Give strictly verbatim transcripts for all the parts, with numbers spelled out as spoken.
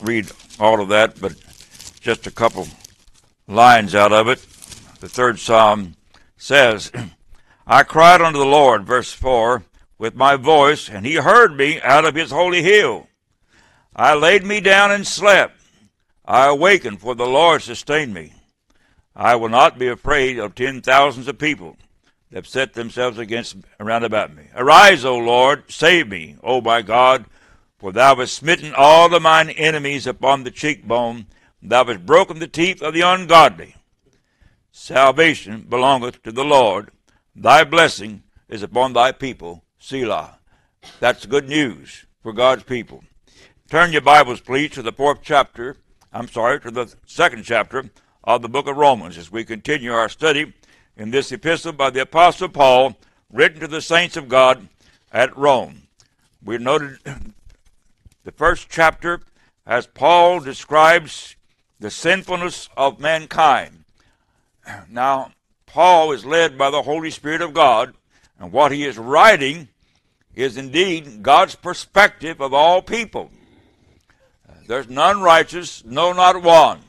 read all of that, but just a couple lines out of it. The third psalm says, I cried unto the Lord, verse four, with my voice, and he heard me out of his holy hill. I laid me down and slept. I awakened, for the Lord sustained me. I will not be afraid of ten thousands of people that set themselves against around about me. Arise, O Lord, save me, O my God, for thou hast smitten all of mine enemies upon the cheekbone. Thou hast broken the teeth of the ungodly. Salvation belongeth to the Lord. Thy blessing is upon thy people, Selah. That's good news for God's people. Turn your Bibles, please, to the fourth chapter, I'm sorry, to the second chapter of the book of Romans as we continue our study in this epistle by the Apostle Paul, written to the saints of God at Rome. We noted the first chapter as Paul describes the sinfulness of mankind. Now, Paul is led by the Holy Spirit of God, and what he is writing is indeed God's perspective of all people. There's none righteous, no, not one.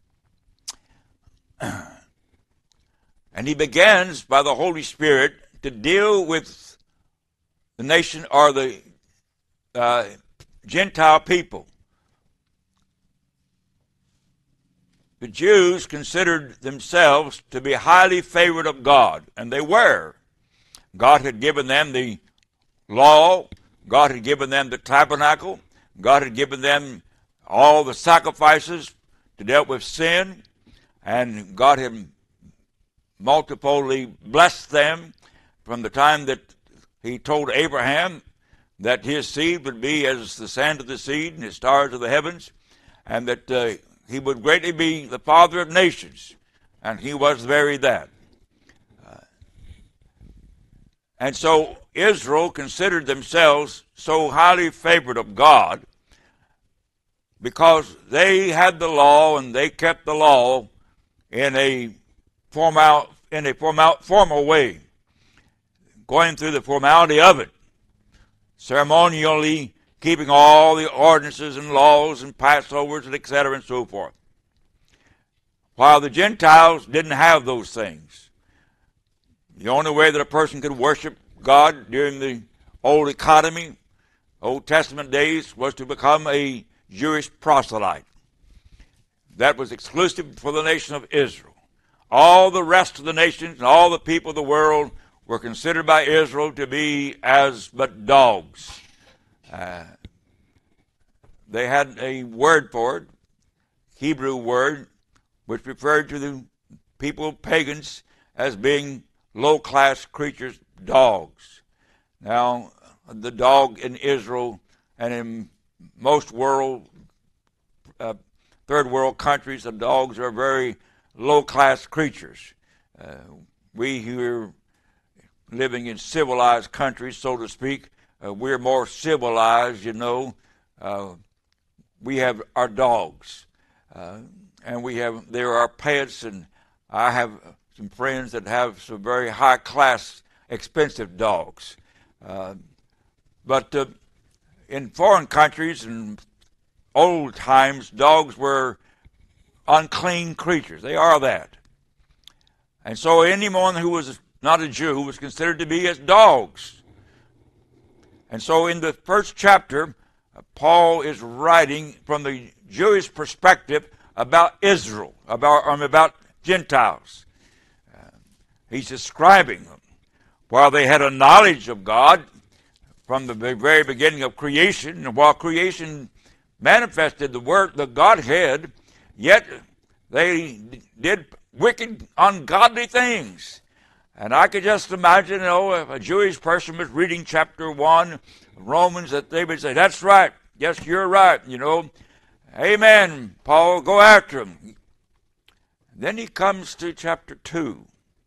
And he begins by the Holy Spirit to deal with the nation or the uh, Gentile people. The Jews considered themselves to be highly favored of God, and they were. God had given them the law. God had given them the tabernacle. God had given them all the sacrifices to deal with sin, and God had multiply blessed them from the time that he told Abraham that his seed would be as the sand of the sea and the stars of the heavens, and that uh, he would greatly be the father of nations, and he was very that. Uh, and so Israel considered themselves so highly favored of God because they had the law and they kept the law in a formal, in a formal, formal way, going through the formality of it, ceremonially keeping all the ordinances and laws and Passovers and et cetera and so forth. While the Gentiles didn't have those things. The only way that a person could worship God during the old economy, Old Testament days, was to become a Jewish proselyte. That was exclusive for the nation of Israel. All the rest of the nations and all the people of the world were considered by Israel to be as but dogs. Uh, they had a word for it, Hebrew word, which referred to the people, pagans, as being low-class creatures, dogs. Now, the dog in Israel and in most world, uh, third world countries, the dogs are very low-class creatures. Uh, we who are living in civilized countries, so to speak, uh, we're more civilized, you know. Uh, we have our dogs, uh, and we have, they're our pets, and I have some friends that have some very high-class, expensive dogs. Uh, but uh, in foreign countries and old times, dogs were unclean creatures. They are that. And so anyone who was not a Jew was considered to be as dogs. And so in the first chapter, Paul is writing from the Jewish perspective about Israel, about, um, about Gentiles. Uh, he's describing them. While they had a knowledge of God from the very beginning of creation, and while creation manifested the word, the Godhead, yet they did wicked, ungodly things. And I could just imagine, you know, if a Jewish person was reading chapter one of Romans, that they would say, that's right, yes, you're right, you know. Amen, Paul, go after him. Then he comes to chapter two.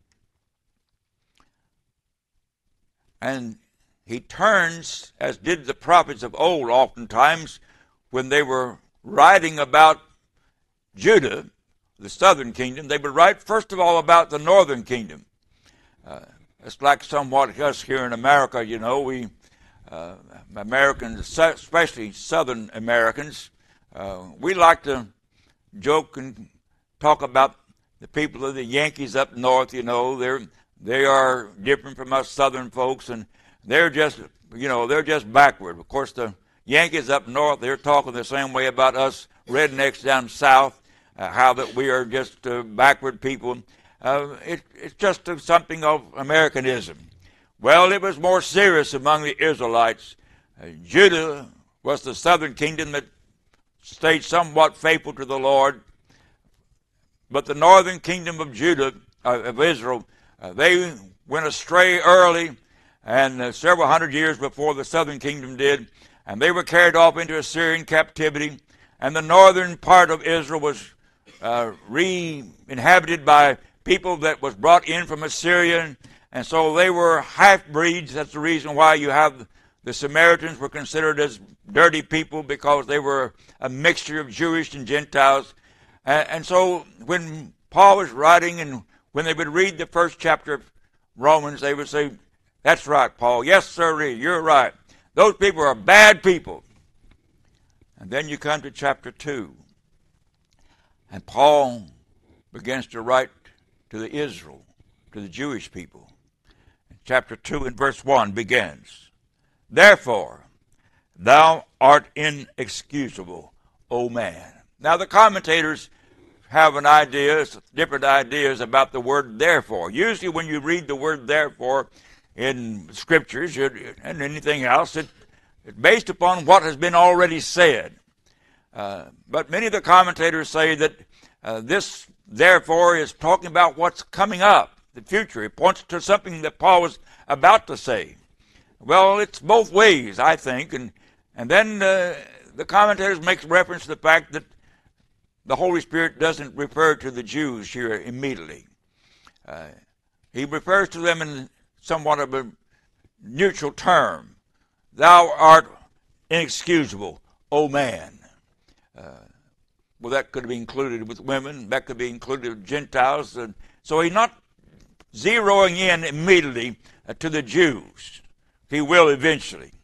And he turns, as did the prophets of old oftentimes, when they were writing about Judah, the southern kingdom, they would write first of all about the northern kingdom. Uh, it's like somewhat us here in America, you know, we, uh, Americans, especially Southern Americans, Uh, we like to joke and talk about the people of the Yankees up north. You know, they're they are different from us Southern folks, and they're just you know they're just backward. Of course, the Yankees up north, they're talking the same way about us rednecks down south, uh, how that we are just uh, backward people. Uh, it, it's just uh, something of Americanism. Well, it was more serious among the Israelites. Uh, Judah was the southern kingdom that stayed somewhat faithful to the Lord, but the northern kingdom of Judah, uh, of Israel, uh, they went astray early, and uh, several hundred years before the southern kingdom did, and they were carried off into Assyrian captivity, and the northern part of Israel was uh, re-inhabited by people that was brought in from Assyria, and so they were half-breeds. That's the reason why you have the Samaritans were considered as dirty people, because they were a mixture of Jewish and Gentiles. And, and so when Paul was writing, and when they would read the first chapter of Romans, they would say, "That's right, Paul. Yes, sir, you're right. Those people are bad people." And then you come to chapter two, and Paul begins to write to the Israel, to the Jewish people. Chapter two and verse one begins, "Therefore, thou art inexcusable, O man." Now the commentators have an idea, different ideas about the word therefore. Usually when you read the word therefore in scriptures and anything else, it, it's based upon what has been already said. Uh, but many of the commentators say that uh, this therefore is talking about what's coming up, the future. It points to something that Paul was about to say. Well, it's both ways, I think. And, and then uh, the commentators make reference to the fact that the Holy Spirit doesn't refer to the Jews here immediately. Uh, he refers to them in somewhat of a neutral term. "Thou art inexcusable, O man." Uh, well, that could be included with women. That could be included with Gentiles. And so he's not zeroing in immediately uh, to the Jews. He will eventually.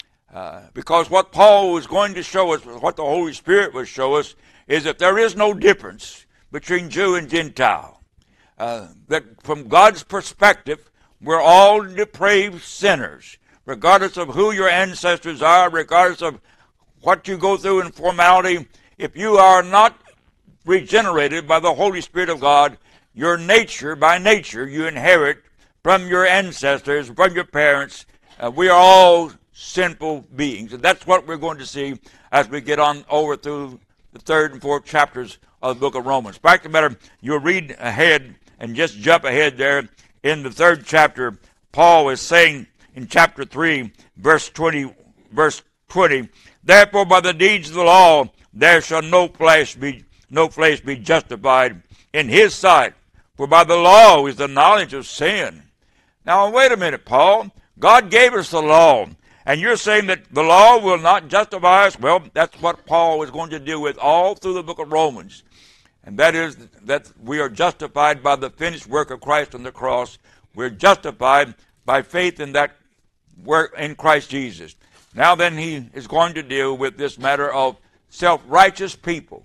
Uh, because what Paul was going to show us, what the Holy Spirit will show us, is that there is no difference between Jew and Gentile. Uh, that from God's perspective, we're all depraved sinners, regardless of who your ancestors are, regardless of what you go through in formality. If you are not regenerated by the Holy Spirit of God, your nature, by nature, you inherit from your ancestors, from your parents. Uh, we are all sinful beings. And that's what we're going to see as we get on over through the third and fourth chapters of the book of Romans. Fact of the matter, you'll read ahead and just jump ahead there. In the third chapter, Paul is saying in chapter three, verse twenty, verse twenty, "Therefore by the deeds of the law there shall no flesh be no flesh be justified in his sight, for by the law is the knowledge of sin." Now wait a minute, Paul. God gave us the law, and you're saying that the law will not justify us? Well, that's what Paul is going to deal with all through the book of Romans. And that is that we are justified by the finished work of Christ on the cross. We're justified by faith in that work in Christ Jesus. Now then, he is going to deal with this matter of self-righteous people.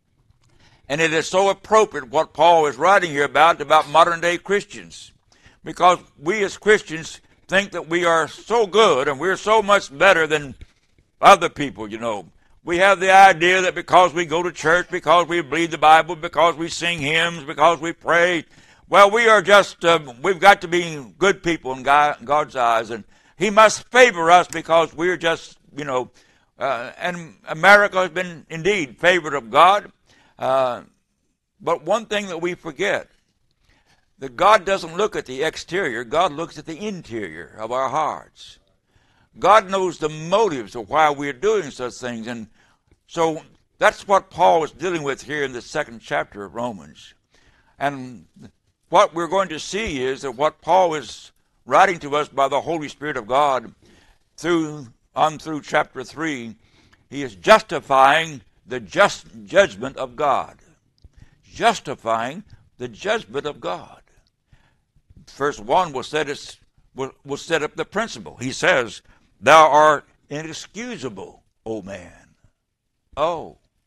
And it is so appropriate what Paul is writing here about, about modern-day Christians. Because we as Christians think that we are so good and we're so much better than other people, you know. We have the idea that because we go to church, because we read the Bible, because we sing hymns, because we pray, well, we are just, uh, we've got to be good people in God, God's eyes. And he must favor us because we're just, you know, uh, and America has been indeed favored of God. Uh, but one thing that we forget, that God doesn't look at the exterior, God looks at the interior of our hearts. God knows the motives of why we're doing such things. And so that's what Paul is dealing with here in the second chapter of Romans. And what we're going to see is that what Paul is writing to us by the Holy Spirit of God through on through chapter three, he is justifying the just judgment of God. Justifying the judgment of God. Verse one will set us will, will set up the principle. He says, "Thou art inexcusable, O man." Oh,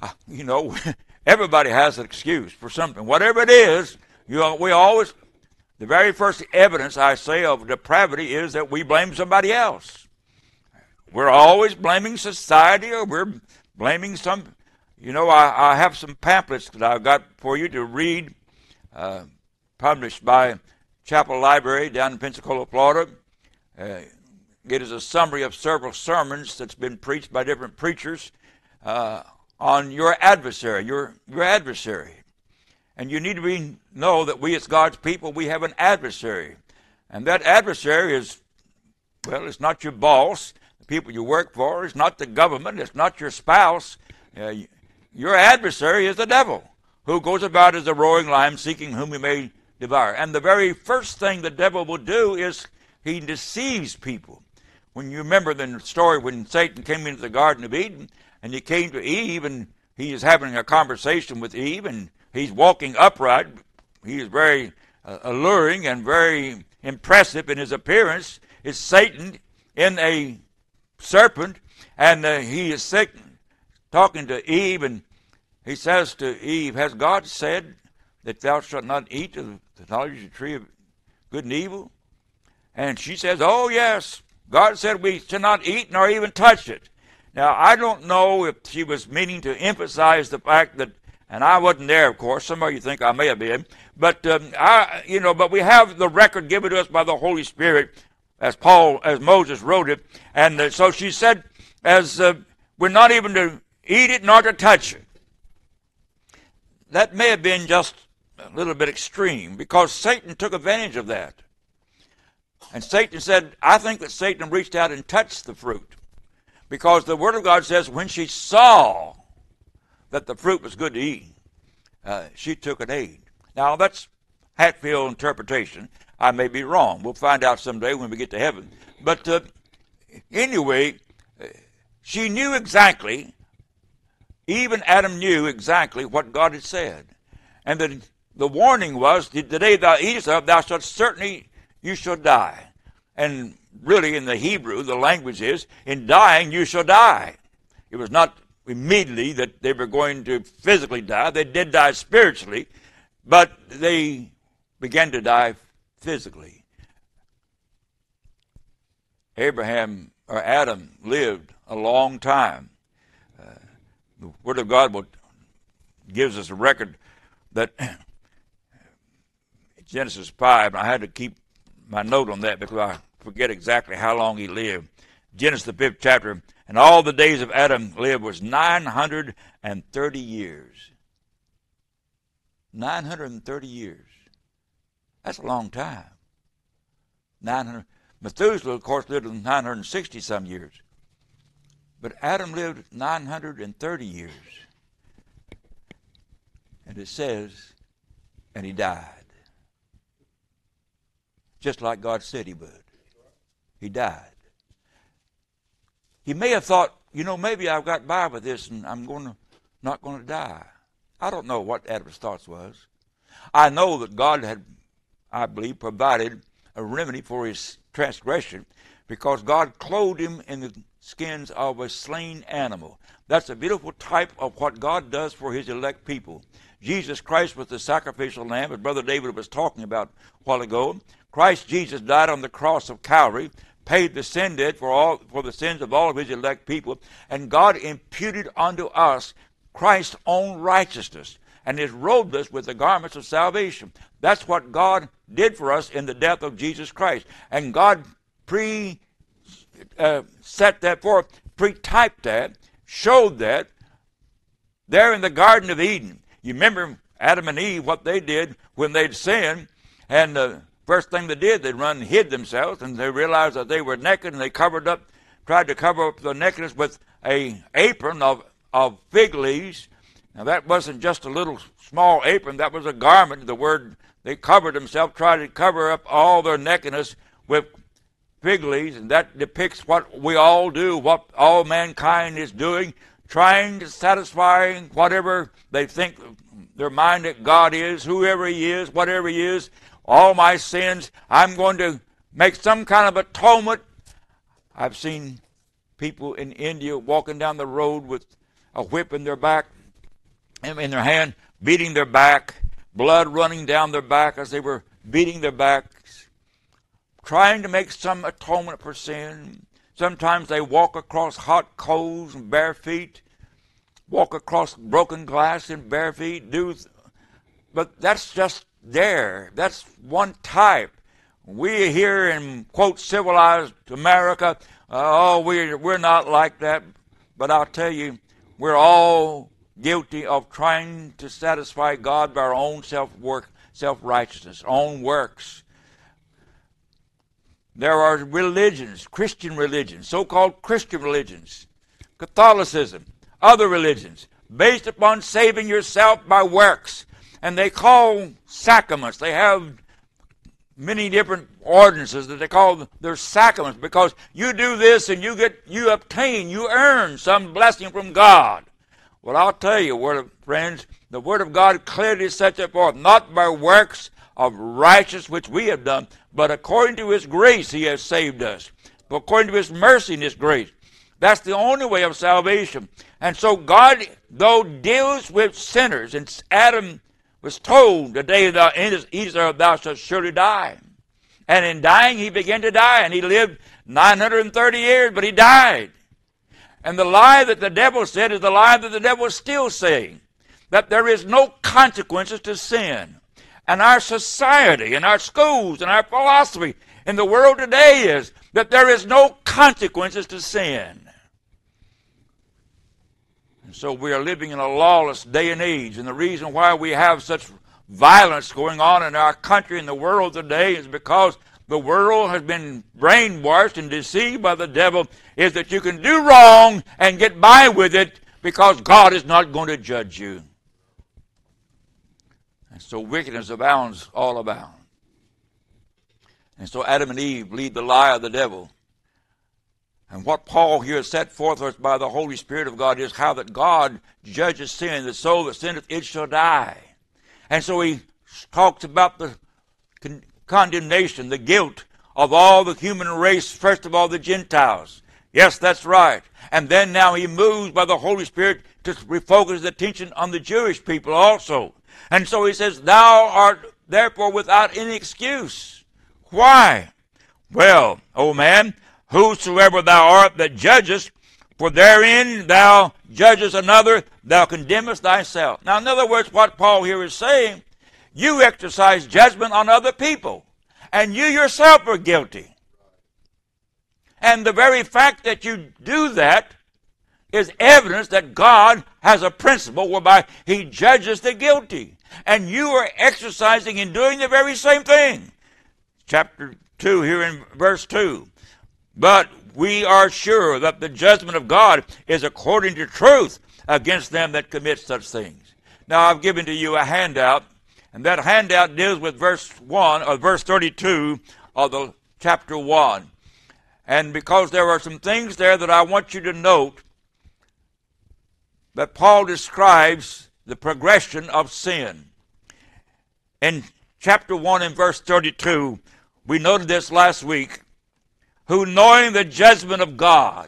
uh, you know, everybody has an excuse for something. Whatever it is, you know, we always, the very first evidence, I say, of depravity is that we blame somebody else. We're always blaming society, or we're blaming some, you know, I, I have some pamphlets that I've got for you to read, uh, published by Chapel Library down in Pensacola, Florida. Uh, it is a summary of several sermons that's been preached by different preachers uh, on your adversary, your your adversary. And you need to be, know that we as God's people, we have an adversary. And that adversary is, well, it's not your boss, the people you work for. It's not the government. It's not your spouse. Uh, your adversary is the devil, who goes about as a roaring lion, seeking whom he may devour. And the very first thing the devil will do is he deceives people. When you remember the story when Satan came into the Garden of Eden, and he came to Eve, and he is having a conversation with Eve, and he's walking upright. He is very uh, alluring and very impressive in his appearance. It's Satan in a serpent, and uh, he is sick, talking to Eve, and he says to Eve, has God said that thou shalt not eat of the knowledge of the tree of good and evil? And she says, oh yes, God said we should not eat nor even touch it. Now, I don't know if she was meaning to emphasize the fact that, and I wasn't there, of course. Some of you think I may have been, but um, I, you know, but we have the record given to us by the Holy Spirit, as Paul, as Moses wrote it, and uh, so she said, as uh, we're not even to eat it nor to touch it. That may have been just a little bit extreme, because Satan took advantage of that. And Satan said, I think that Satan reached out and touched the fruit, because the Word of God says when she saw that the fruit was good to eat, uh, she took an aid. Now, that's Hatfield interpretation. I may be wrong. We'll find out someday when we get to heaven. But uh, anyway, she knew exactly, even Adam knew exactly what God had said. And the, the warning was, the day thou eatest of, thou shalt certainly, you shall die. And really in the Hebrew, the language is, in dying you shall die. It was not immediately that they were going to physically die. They did die spiritually, but they began to die physically. Abraham, or Adam, lived a long time. Uh, the Word of God will, gives us a record that Genesis five, and I had to keep my note on that because I forget exactly how long he lived. Genesis the fifth chapter, and all the days of Adam lived was nine hundred thirty years. nine hundred thirty years. That's a long time. nine hundred. Methuselah, of course, lived nine hundred sixty some years. But Adam lived nine hundred thirty years. And it says, and he died. Just like God said he would. He died. He may have thought, you know, maybe I've got by with this and I'm going to not going to die. I don't know what Adam's thoughts was. I know that God had, I believe, provided a remedy for his transgression, because God clothed him in the skins of a slain animal. That's a beautiful type of what God does for his elect people. Jesus Christ was the sacrificial lamb, as Brother David was talking about a while ago. Christ Jesus died on the cross of Calvary, paid the sin debt for all for the sins of all of his elect people, and God imputed unto us Christ's own righteousness, and has robed us with the garments of salvation. That's what God did for us in the death of Jesus Christ. And God pre uh, set that forth, pre-typed that, showed that there in the Garden of Eden. You remember Adam and Eve, what they did when they'd sinned, and the first thing they did, they run and hid themselves, and they realized that they were naked, and they covered up, tried to cover up the nakedness with a apron of, of fig leaves. Now that wasn't just a little small apron, that was a garment. The word, they covered themselves, tried to cover up all their nakedness with fig leaves, and that depicts what we all do, what all mankind is doing, trying to satisfy whatever they think their mind that God is, whoever he is, whatever he is, all my sins, I'm going to make some kind of atonement. I've seen people in India walking down the road with a whip in their back, in their hand, beating their back, blood running down their back as they were beating their backs, trying to make some atonement for sin. Sometimes they walk across hot coals in bare feet, walk across broken glass in bare feet, do, but that's just there. That's one type. We here in, quote, civilized America, uh, oh, we're, we're not like that. But I'll tell you, we're all guilty of trying to satisfy God by our own self-work, self-righteousness, own works. There are religions, Christian religions, so-called Christian religions, Catholicism, other religions, based upon saving yourself by works. And they call sacraments. They have many different ordinances that they call their sacraments, because you do this and you get, you obtain, you earn some blessing from God. Well, I'll tell you, word of, friends, the Word of God clearly sets it forth, not by works of righteousness which we have done, but according to His grace He has saved us, but according to His mercy and His grace. That's the only way of salvation. And so God, though, deals with sinners, and Adam was told, the day thou eatest thereof, thou shalt surely die. And in dying, he began to die, and he lived nine hundred thirty years, but he died. And the lie that the devil said is the lie that the devil is still saying, that there is no consequences to sin. And our society, and our schools, and our philosophy in the world today is that there is no consequences to sin. So we are living in a lawless day and age, and the reason why we have such violence going on in our country and the world today is because the world has been brainwashed and deceived by the devil, is that you can do wrong and get by with it because God is not going to judge you. And so wickedness abounds all about. And so Adam and Eve lead the lie of the devil. And what Paul here set forth for us by the Holy Spirit of God is how that God judges sin. The soul that sinneth, it shall die. And so he talks about the con- condemnation, the guilt of all the human race, first of all the Gentiles. Yes, that's right. And then now he moves by the Holy Spirit to refocus the attention on the Jewish people also. And so he says, thou art therefore without any excuse. Why? Well, O man, whosoever thou art that judgest, for therein thou judgest another, thou condemnest thyself. Now, in other words, what Paul here is saying, you exercise judgment on other people, and you yourself are guilty. And the very fact that you do that is evidence that God has a principle whereby He judges the guilty. And you are exercising and doing the very same thing. Chapter two, here in verse two. But we are sure that the judgment of God is according to truth against them that commit such things. Now, I've given to you a handout, and that handout deals with verse one, or verse thirty-two of the chapter one. And because there are some things there that I want you to note, that Paul describes the progression of sin. In chapter one and verse thirty-two, we noted this last week, who knowing the judgment of God.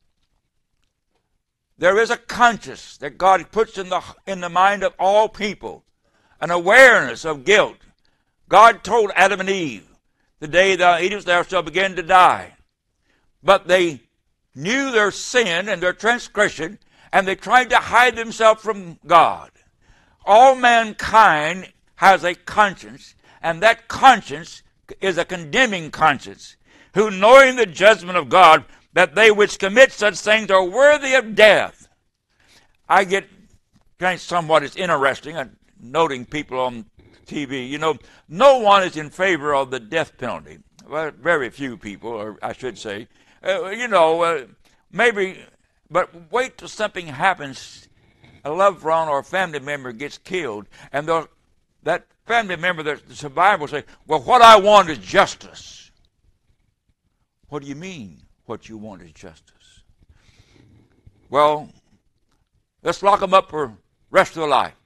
There is a conscience that God puts in the, in the mind of all people, an awareness of guilt. God told Adam and Eve, the day thou eatest, thou shalt begin to die. But they knew their sin and their transgression, and they tried to hide themselves from God. All mankind has a conscience, and that conscience is a condemning conscience, who knowing the judgment of God, that they which commit such things are worthy of death. I get kind of somewhat is interesting, uh, noting people on T V. You know, no one is in favor of the death penalty. Well, very few people, or I should say. Uh, you know, uh, maybe, but wait till something happens, a loved one or a family member gets killed, and that family member, the survivor, will say, well, what I want is justice. What do you mean, what you want is justice? Well, let's lock them up for the rest of their life.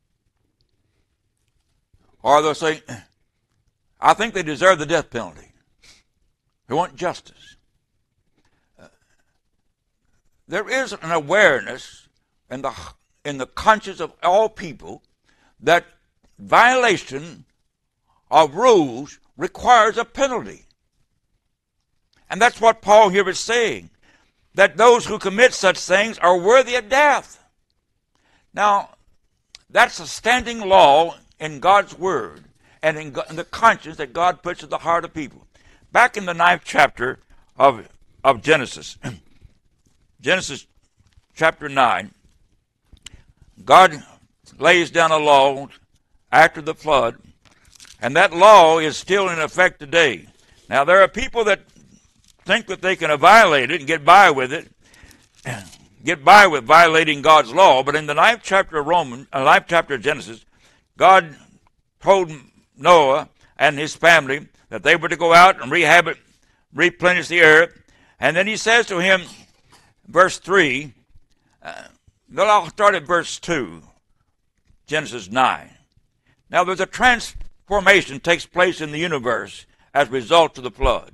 Or they'll say, I think they deserve the death penalty. They want justice. Uh, there is an awareness in the in the conscience of all people that violation of rules requires a penalty. And that's what Paul here is saying, that those who commit such things are worthy of death. Now, that's a standing law in God's Word and in, in the conscience that God puts in the heart of people. Back in the ninth chapter of, of Genesis, Genesis chapter nine, God lays down a law after the flood, and that law is still in effect today. Now, there are people that think that they can violate it and get by with it, get by with violating God's law. But in the ninth chapter of Romans, uh, ninth chapter of Genesis, God told Noah and his family that they were to go out and rehabit, replenish the earth. And then he says to him, verse three, uh, well, I'll start at verse two, Genesis nine. Now, there's a transformation takes place in the universe as a result of the flood.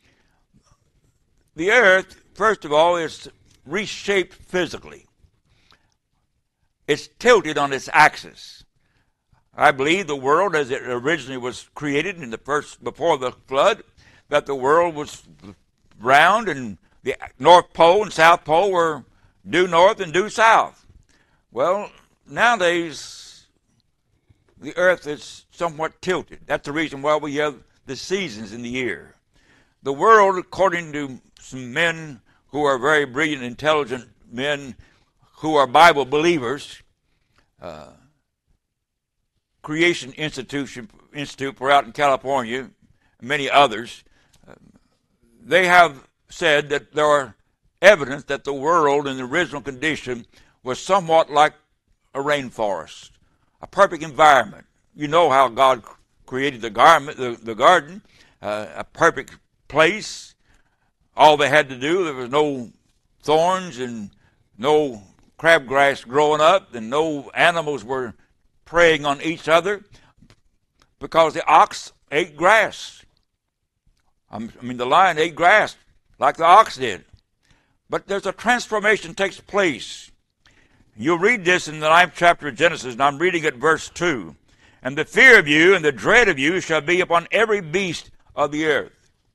The earth, first of all, is reshaped physically. It's tilted on its axis. I believe the world, as it originally was created in the first before the flood, that the world was round and the North Pole and South Pole were due north and due south. Well, nowadays the earth is somewhat tilted. That's the reason why we have the seasons in the year. The world, according to some men who are very brilliant, intelligent men who are Bible believers, uh, Creation Institute, Institute for out in California, and many others, uh, they have said that there are evidence that the world in the original condition was somewhat like a rainforest, a perfect environment. You know how God created the garment, the, the garden, uh, a perfect place. All they had to do, there was no thorns and no crabgrass growing up, and no animals were preying on each other because the ox ate grass. I mean, the lion ate grass like the ox did. But there's a transformation takes place. You'll read this in the ninth chapter of Genesis, and I'm reading at verse two. And the fear of you and the dread of you shall be upon every beast of the earth.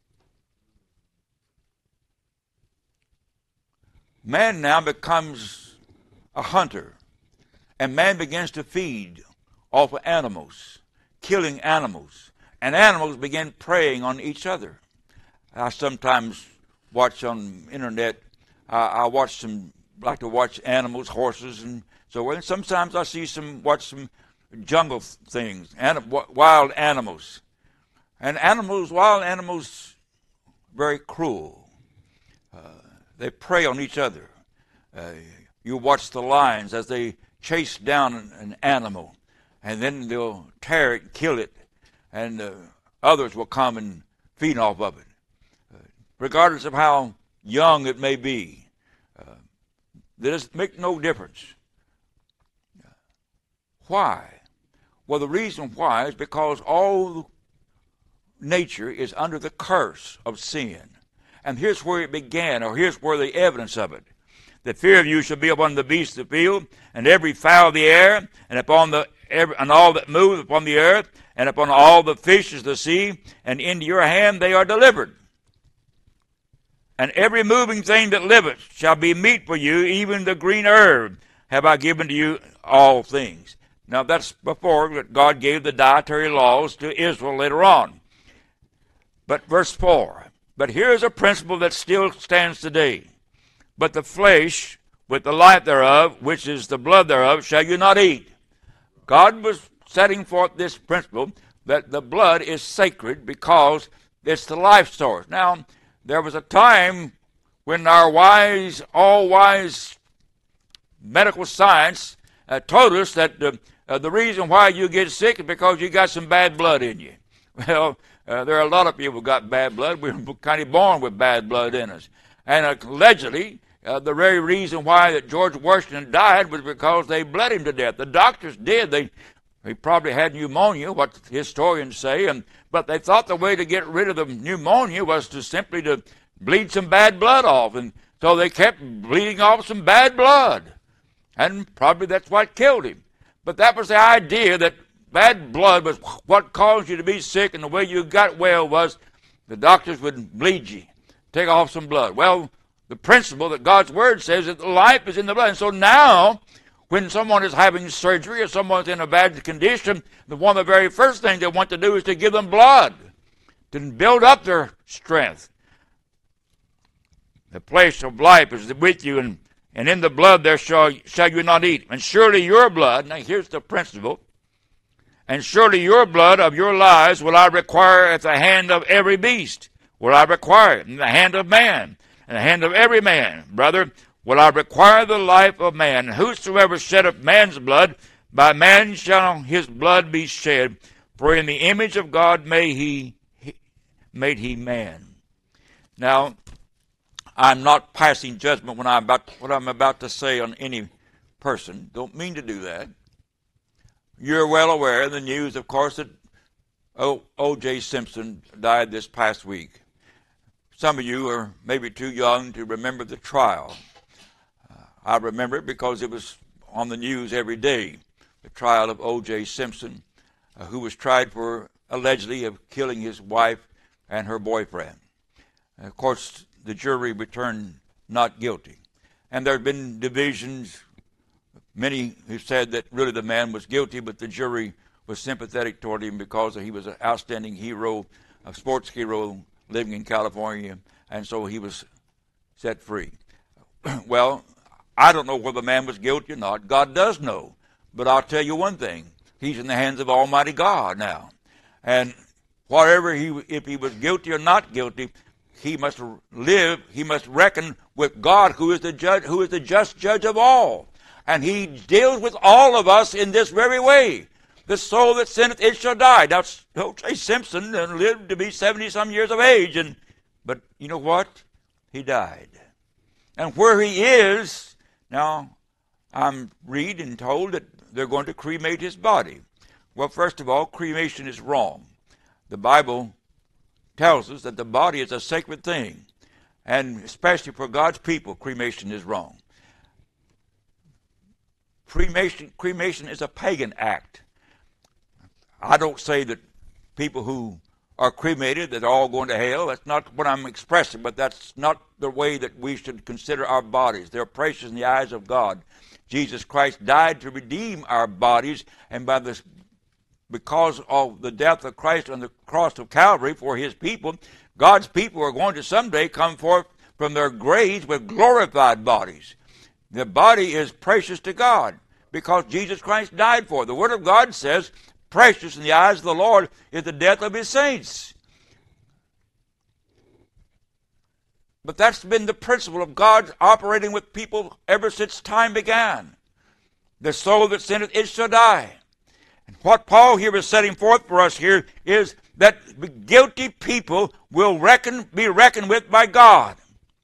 Man now becomes a hunter, and man begins to feed off of animals, killing animals, and animals begin preying on each other. I sometimes watch on internet, uh, I watch some, like to watch animals, horses, and so on. And sometimes I see some, watch some jungle things, anim, wild animals. And animals, wild animals, very cruel. Uh, They prey on each other. Uh, you watch the lions as they chase down an, an animal, and then they'll tear it and kill it, and uh, others will come and feed off of it. Uh, regardless of how young it may be, uh, this makes no difference. Why? Well, the reason why is because all nature is under the curse of sin. And here's where it began, or here's where the evidence of it. The fear of you shall be upon the beasts of the field, and every fowl of the air, and upon the every, and all that move upon the earth, and upon all the fishes of the sea, and into your hand they are delivered. And every moving thing that liveth shall be meat for you, even the green herb have I given to you all things. Now that's before that God gave the dietary laws to Israel later on. But verse four. But here is a principle that still stands today. But the flesh, with the life thereof, which is the blood thereof, shall you not eat. God was setting forth this principle that the blood is sacred because it's the life source. Now, there was a time when our wise, all-wise medical science uh, told us that the, uh, the reason why you get sick is because you got some bad blood in you. Well, Uh, there are a lot of people who got bad blood. We were kind of born with bad blood in us. And uh, allegedly, uh, the very reason why that George Washington died was because they bled him to death. The doctors did. They he probably had pneumonia, what historians say, and but they thought the way to get rid of the pneumonia was to simply to bleed some bad blood off. And so they kept bleeding off some bad blood. And probably that's what killed him. But that was the idea, that bad blood was what caused you to be sick, and the way you got well was the doctors would bleed you, take off some blood. Well, the principle that God's Word says that the life is in the blood. And so now, when someone is having surgery or someone's in a bad condition, the one of the very first things they want to do is to give them blood, to build up their strength. The place of life is with you, and, and in the blood there shall, shall you not eat. And surely your blood, now here's the principle, and surely your blood of your lives will I require at the hand of every beast. Will I require it in the hand of man, in the hand of every man, brother, will I require the life of man. And whosoever sheddeth man's blood, by man shall his blood be shed. For in the image of God made he, he made he man. Now, I'm not passing judgment when I'm about what I'm about to say on any person. Don't mean to do that. You're well aware of the news, of course, that O J Simpson died this past week. Some of you are maybe too young to remember the trial. Uh, I remember it because it was on the news every day, the trial of O J Simpson, uh, who was tried for allegedly of killing his wife and her boyfriend. And of course, the jury returned not guilty. And there have been divisions. Many who said that really the man was guilty, but the jury was sympathetic toward him because he was an outstanding hero, a sports hero living in California, and so he was set free. Well, I don't know whether the man was guilty or not. God does know. But I'll tell you one thing. He's in the hands of Almighty God now. And whatever he, if he was guilty or not guilty, he must live, he must reckon with God, who is the judge, who is the just judge of all. And he deals with all of us in this very way. The soul that sinneth, it shall die. Now, O J Simpson lived to be seventy-some years of age, and but you know what? He died. And where he is, now, I'm read and told that they're going to cremate his body. Well, first of all, cremation is wrong. The Bible tells us that the body is a sacred thing, and especially for God's people, cremation is wrong. Cremation, cremation is a pagan act. I don't say that people who are cremated that are all going to hell. That's not what I'm expressing, but that's not the way that we should consider our bodies. They're precious in the eyes of God. Jesus Christ died to redeem our bodies, and by this, because of the death of Christ on the cross of Calvary for his people, God's people are going to someday come forth from their graves with glorified bodies. The body is precious to God because Jesus Christ died for it. The Word of God says, precious in the eyes of the Lord is the death of his saints. But that's been the principle of God operating with people ever since time began. The soul that sinneth, it shall die. And what Paul here is setting forth for us here is that guilty people will reckon, be reckoned with by God.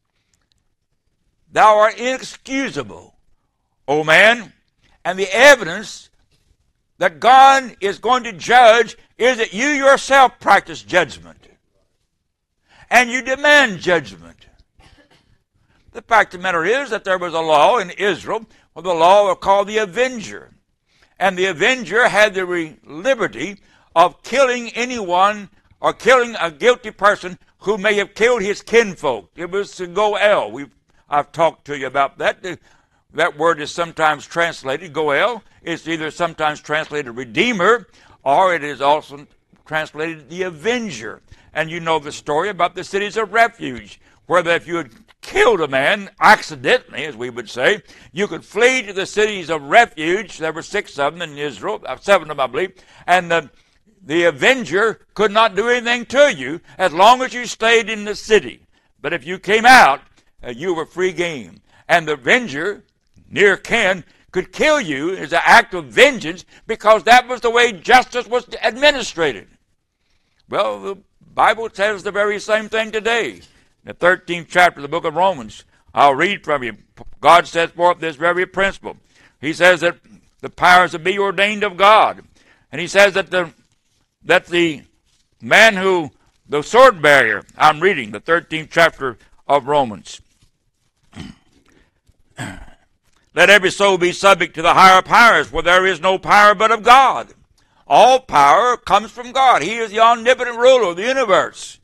Thou art inexcusable, O man, and the evidence that God is going to judge is that you yourself practice judgment. And you demand judgment. The fact of the matter is that there was a law in Israel, the law called the Avenger. And the Avenger had the re- liberty of killing anyone or killing a guilty person who may have killed his kinfolk. It was to goel. We've, I've talked to you about that. The, that word is sometimes translated, goel. It's either sometimes translated redeemer, or it is also translated the avenger. And you know the story about the cities of refuge, where if you had killed a man accidentally, as we would say, you could flee to the cities of refuge. There were six of them in Israel, seven of them, I believe, and the, the avenger could not do anything to you as long as you stayed in the city. But if you came out, uh, you were free game. And the avenger, near kin, could kill you as an act of vengeance because that was the way justice was administrated. Well, the Bible says the very same thing today. The thirteenth chapter of the book of Romans, I'll read from you. God sets forth this very principle. He says that the powers that be ordained of God. And he says that the that the man who, the sword bearer, I'm reading the thirteenth chapter of Romans. Let every soul be subject to the higher powers, for there is no power but of God. All power comes from God. He is the omnipotent ruler of the universe.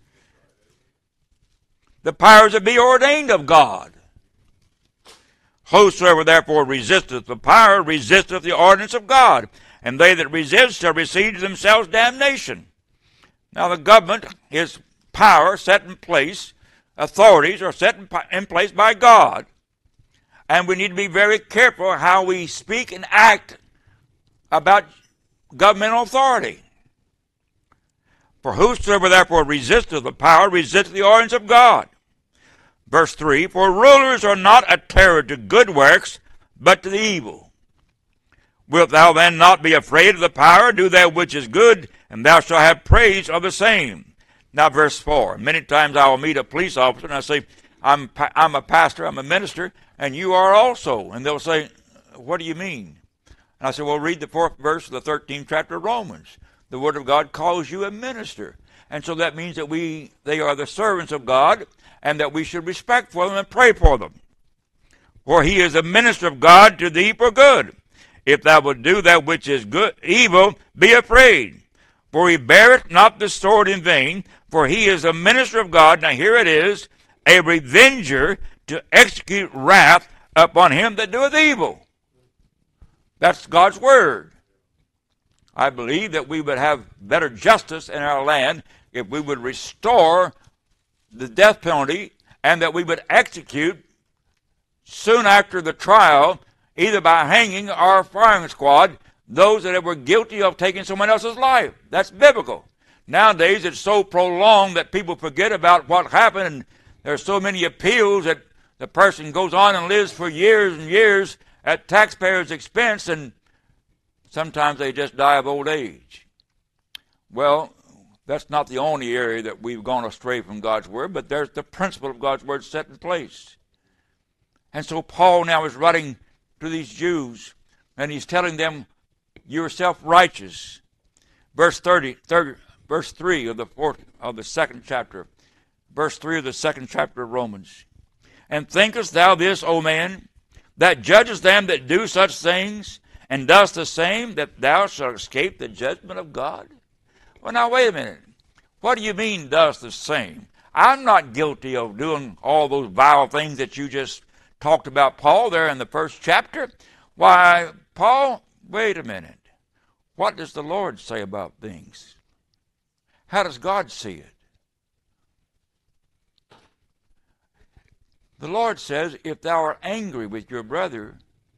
The powers that be ordained of God. Whosoever therefore resisteth the power, resisteth the ordinance of God. And they that resist shall receive to themselves damnation. Now the government is power set in place. Authorities are set in place by God. And we need to be very careful how we speak and act about governmental authority. For whosoever therefore resisteth the power, resisteth the ordinance of God. Verse three, for rulers are not a terror to good works, but to the evil. Wilt thou then not be afraid of the power? Do that which is good, and thou shalt have praise of the same. Now verse four, many times I will meet a police officer, and I say, I'm, I'm a pastor, I'm a minister, and you are also. And they'll say, what do you mean? And I say, well, read the fourth verse of the thirteenth chapter of Romans. The Word of God calls you a minister. And so that means that we, they are the servants of God, and that we should respect for them and pray for them. For he is a minister of God to thee for good. If thou wilt do that which is good, evil, be afraid. For he beareth not the sword in vain, for he is a minister of God. Now here it is, a revenger to execute wrath upon him that doeth evil. That's God's word. I believe that we would have better justice in our land if we would restore the death penalty, and that we would execute soon after the trial, either by hanging or firing squad, those that were guilty of taking someone else's life. That's biblical. Nowadays it's so prolonged that people forget about what happened, and there's so many appeals that the person goes on and lives for years and years at taxpayers' expense, and sometimes they just die of old age. Well, that's not the only area that we've gone astray from God's word, but there's the principle of God's word set in place. And so Paul now is writing to these Jews, and he's telling them, you're self-righteous. Verse thirty, thirty, verse three of the fourth of the second chapter, verse three of the second chapter of Romans. And thinkest thou this, O man, that judgest them that do such things, and dost the same, that thou shalt escape the judgment of God? Well, now, wait a minute. What do you mean, does the same? I'm not guilty of doing all those vile things that you just talked about, Paul, there in the first chapter. Why, Paul, wait a minute. What does the Lord say about things? How does God see it? The Lord says, if thou art angry with your brother,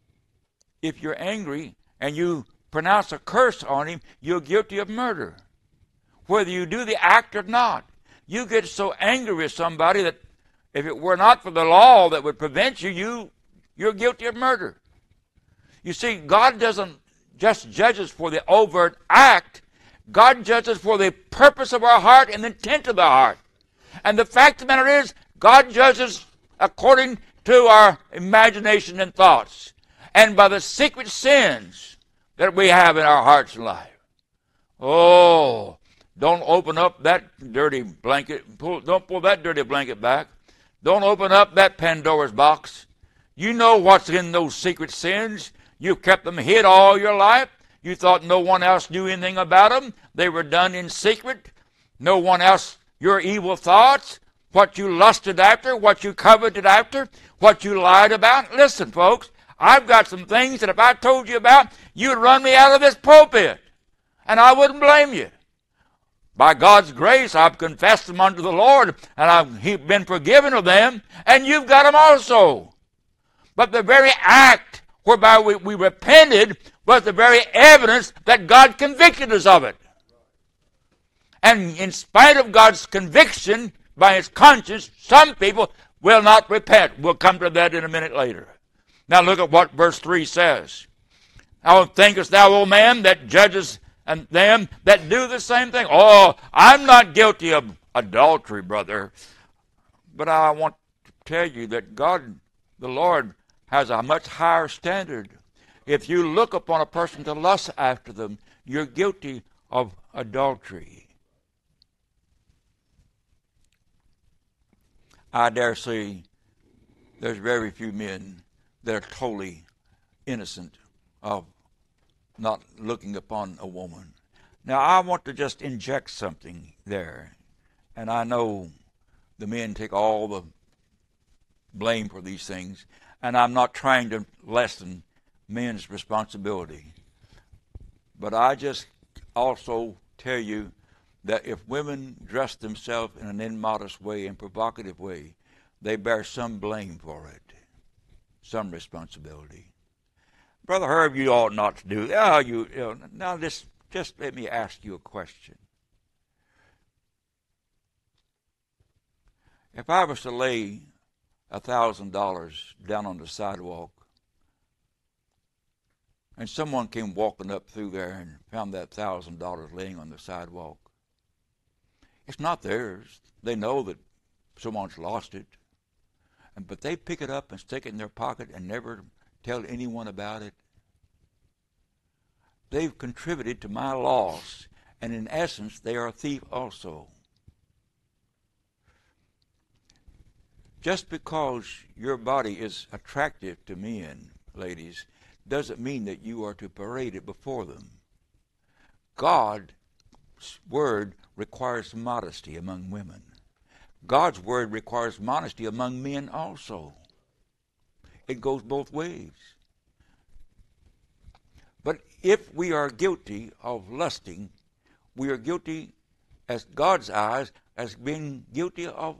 if you're angry and you pronounce a curse on him, you're guilty of murder. Whether you do the act or not. You get so angry with somebody that if it were not for the law that would prevent you, you you're guilty of murder. You see, God doesn't just judge us for the overt act. God judges for the purpose of our heart and the intent of the heart. And the fact of the matter is, God judges according to our imagination and thoughts, and by the secret sins that we have in our hearts and life. Oh, don't open up that dirty blanket. Pull, don't pull that dirty blanket back. Don't open up that Pandora's box. You know what's in those secret sins. You've kept them hid all your life. You thought no one else knew anything about them. They were done in secret. No one else, your evil thoughts, what you lusted after, what you coveted after, what you lied about. Listen, folks, I've got some things that if I told you about, you'd run me out of this pulpit. And I wouldn't blame you. By God's grace, I've confessed them unto the Lord, and I've been forgiven of them, and you've got them also. But the very act whereby we, we repented was the very evidence that God convicted us of it. And in spite of God's conviction by his conscience, some people will not repent. We'll come to that in a minute later. Now look at what verse three says. How thinkest thou, O man, that judges and them that do the same thing? Oh, I'm not guilty of adultery, brother. But I want to tell you that God, the Lord, has a much higher standard. If you look upon a person to lust after them, you're guilty of adultery. I dare say there's very few men that are totally innocent of not looking upon a woman. Now, I want to just inject something there. And I know the men take all the blame for these things. And I'm not trying to lessen men's responsibility. But I just also tell you that if women dress themselves in an immodest way and provocative way, they bear some blame for it, some responsibility. Brother Herb, you ought not to do that. Oh, you, you know, now, this, just let me ask you a question. If I was to lay a thousand dollars down on the sidewalk, and someone came walking up through there and found that thousand dollars laying on the sidewalk, it's not theirs. They know that someone's lost it, and but they pick it up and stick it in their pocket and never tell anyone about it. They've contributed to my loss, and in essence, they are a thief also. Just because your body is attractive to men, ladies, doesn't mean that you are to parade it before them. God's word requires modesty among women. God's word requires modesty among men also. It goes both ways. But if we are guilty of lusting, we are guilty, as God's eyes, as being guilty of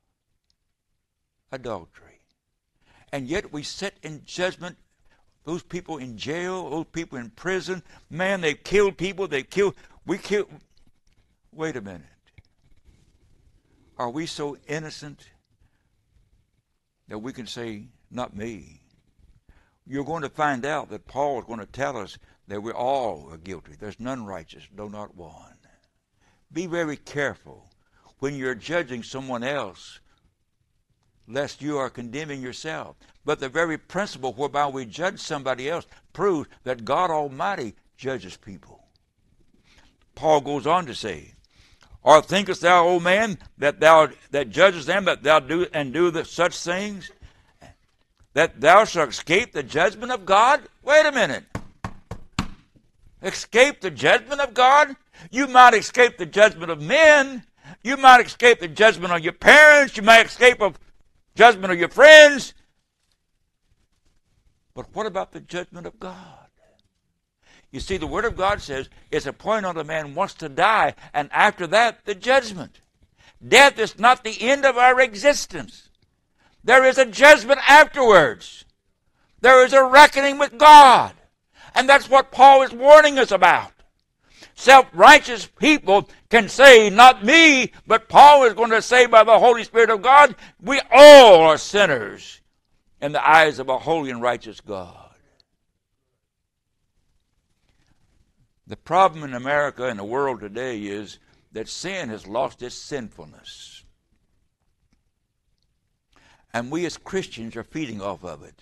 adultery. And yet we sit in judgment. Those people in jail, those people in prison, man, they've killed people, they've killed, we kill. Wait a minute. Are we so innocent that we can say, not me? You're going to find out that Paul is going to tell us that we all are guilty. There's none righteous, no, not one. Be very careful when you're judging someone else, lest you are condemning yourself. But the very principle whereby we judge somebody else proves that God Almighty judges people. Paul goes on to say, or thinkest thou, O man, that thou that judgest them, that thou do and do the, such things, that thou shalt escape the judgment of God? Wait a minute. Escape the judgment of God? You might escape the judgment of men. You might escape the judgment of your parents. You might escape the judgment of your friends. But what about the judgment of God? You see, the Word of God says it's appointed unto man once to die, and after that, the judgment. Death is not the end of our existence. There is a judgment afterwards. There is a reckoning with God. And that's what Paul is warning us about. Self-righteous people can say, not me, but Paul is going to say by the Holy Spirit of God, we all are sinners in the eyes of a holy and righteous God. The problem in America and the world today is that sin has lost its sinfulness. And we as Christians are feeding off of it.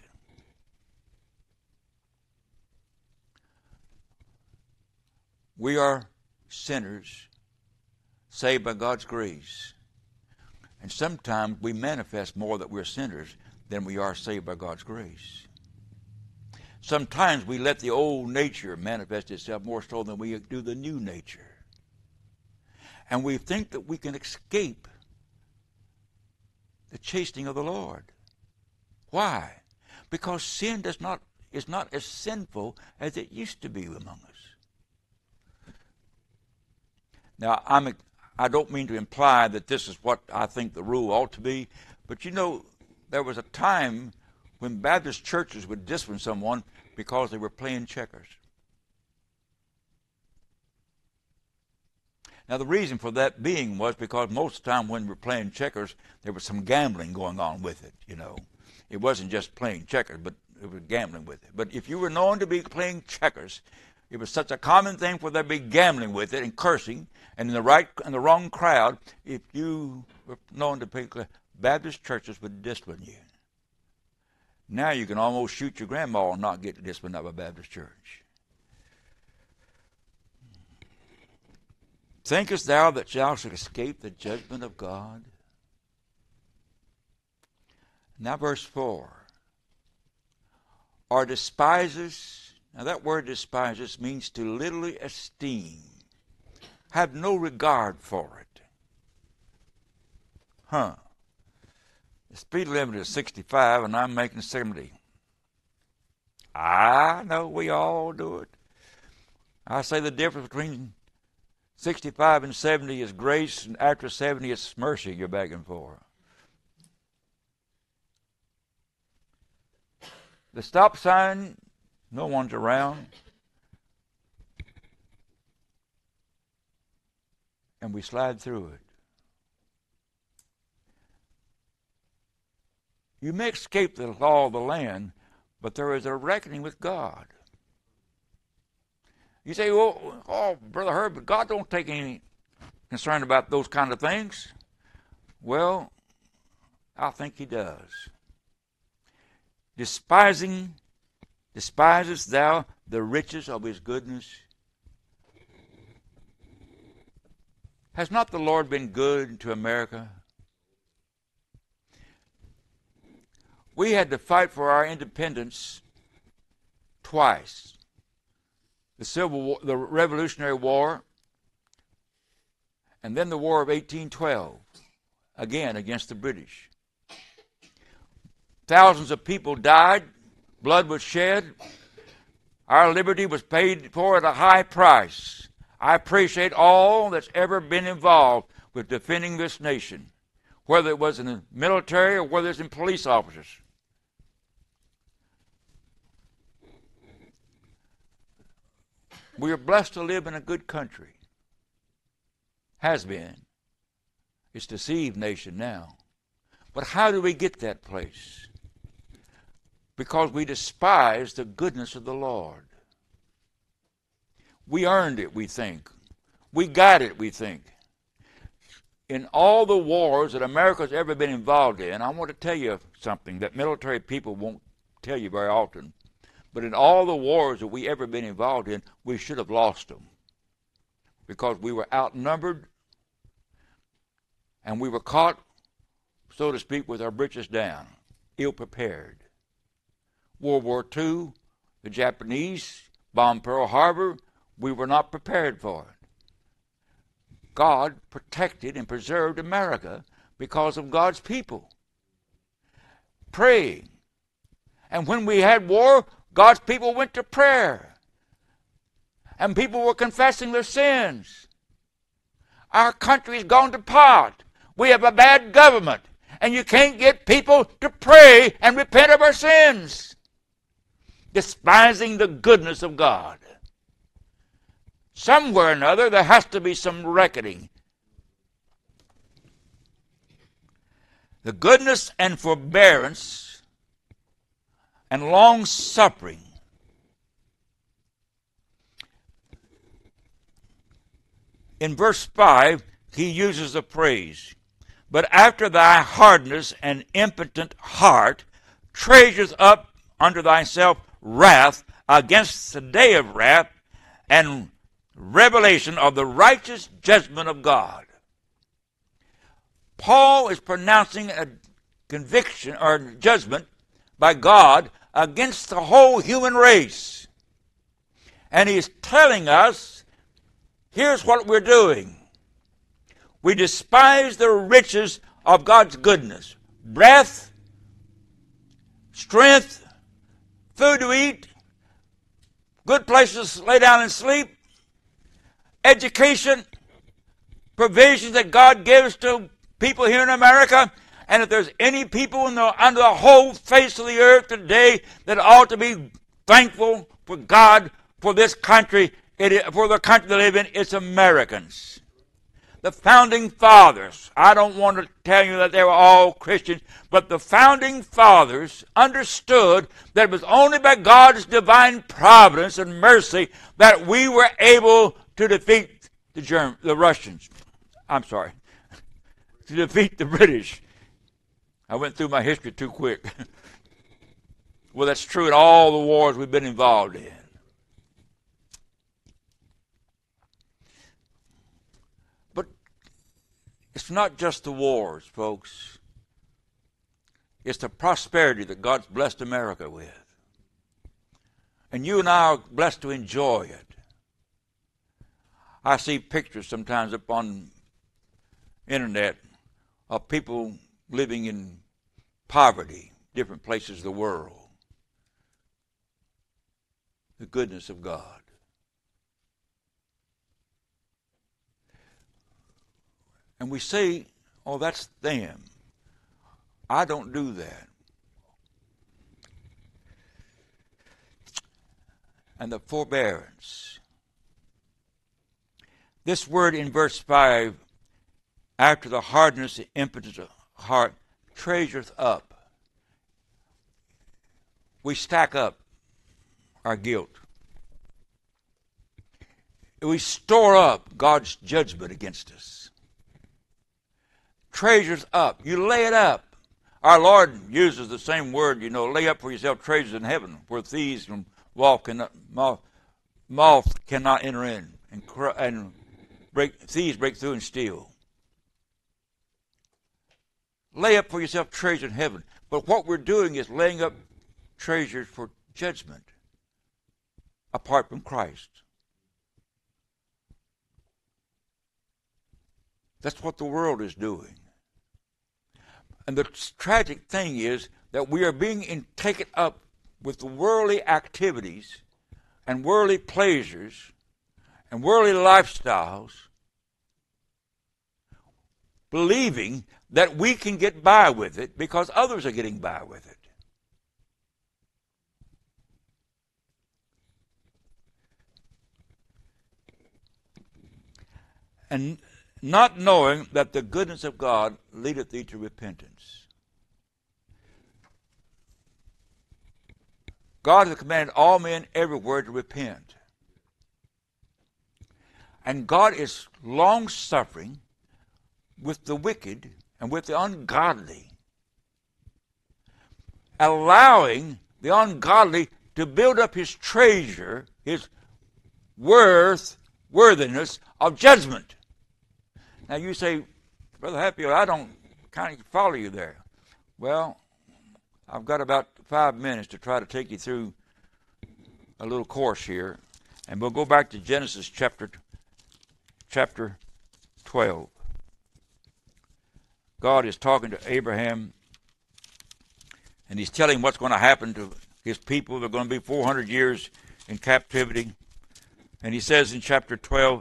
We are sinners saved by God's grace. And sometimes we manifest more that we're sinners than we are saved by God's grace. Sometimes we let the old nature manifest itself more so than we do the new nature. And we think that we can escape the chastening of the Lord. Why? Because sin does not is not as sinful as it used to be among us. Now, I'm, I don't mean to imply that this is what I think the rule ought to be, but you know, there was a time when Baptist churches would discipline someone because they were playing checkers. Now, the reason for that being was because most of the time when we were playing checkers, there was some gambling going on with it, you know. It wasn't just playing checkers, but it was gambling with it. But if you were known to be playing checkers, it was such a common thing for there to be gambling with it and cursing, and in the right and the wrong crowd, if you were known to be, Baptist churches would discipline you. Now you can almost shoot your grandma and not get disciplined by a Baptist church. Thinkest thou that thou shalt escape the judgment of God? Now verse four. or despises. Now that word despises means to literally esteem, have no regard for it. Huh. The speed limit is sixty-five and I'm making seventy. I know we all do it. I say the difference between sixty-five and seventy is grace, and after seventy it's mercy you're begging for. The stop sign, no one's around. And we slide through it. You may escape the law of the land, but there is a reckoning with God. You say, well, oh, Brother Herb, but God don't take any concern about those kind of things. Well, I think he does. Despising, despisest thou the riches of his goodness? Has not the Lord been good to America? We had to fight for our independence twice. The Civil War, the Revolutionary War, and then the War of eighteen twelve, again against the British. Thousands of people died, blood was shed, our liberty was paid for at a high price. I appreciate all that's ever been involved with defending this nation, whether it was in the military or whether it's in police officers. We are blessed to live in a good country. Has been. It's a deceived nation now. But how do we get that place? Because we despise the goodness of the Lord. We earned it, we think. We got it, we think. In all the wars that America's ever been involved in, I want to tell you something that military people won't tell you very often. But in all the wars that we ever been involved in, we should have lost them. Because we were outnumbered and we were caught, so to speak, with our breeches down, ill-prepared. World War Two, the Japanese bombed Pearl Harbor, we were not prepared for it. God protected and preserved America because of God's people. Praying. And when we had war, God's people went to prayer. And people were confessing their sins. Our country's gone to pot. We have a bad government. And you can't get people to pray and repent of our sins. Despising the goodness of God. Somewhere or another, there has to be some reckoning. The goodness and forbearance and long-suffering in verse five, he uses a phrase, but after thy hardness and impotent heart treasures up unto thyself wrath against the day of wrath and revelation of the righteous judgment of God. Paul is pronouncing a conviction or judgment by God against the whole human race. And he's telling us, here's what we're doing. We despise the riches of God's goodness. Breath, strength, food to eat, good places to lay down and sleep, education, provisions that God gives to people here in America. And if there's any people in the, under the whole face of the earth today that ought to be thankful for God, for this country, it is, for the country they live in, it's Americans. The founding fathers, I don't want to tell you that they were all Christians, but the founding fathers understood that it was only by God's divine providence and mercy that we were able to defeat the Germ- the Russians. I'm sorry. To defeat the British. I went through my history too quick. Well, that's true in all the wars we've been involved in. But it's not just the wars, folks. It's the prosperity that God's blessed America with. And you and I are blessed to enjoy it. I see pictures sometimes up on internet of people living in poverty, different places of the world. The goodness of God. And we say, oh, that's them. I don't do that. And the forbearance. This word in verse five, after the hardness and impotence of heart, treasureth up. We stack up our guilt. We store up God's judgment against us. Treasures up. You lay it up. Our Lord uses the same word, you know, lay up for yourself treasures in heaven, where thieves and moth cannot, moth, moth cannot enter in, and, and break, thieves break through and steal. Lay up for yourself treasure in heaven. But what we're doing is laying up treasures for judgment apart from Christ. That's what the world is doing. And the tragic thing is that we are being in, taken up with the worldly activities and worldly pleasures and worldly lifestyles, believing that we can get by with it because others are getting by with it. And not knowing that the goodness of God leadeth thee to repentance. God has commanded all men everywhere to repent. And God is long-suffering with the wicked and with the ungodly, allowing the ungodly to build up his treasure, his worth, worthiness of judgment. Now you say, Brother Hatfield, I don't kind of follow you there. Well, I've got about five minutes to try to take you through a little course here, and we'll go back to Genesis chapter chapter twelve. God is talking to Abraham, and he's telling what's going to happen to his people. They're going to be four hundred years in captivity. And he says in chapter twelve,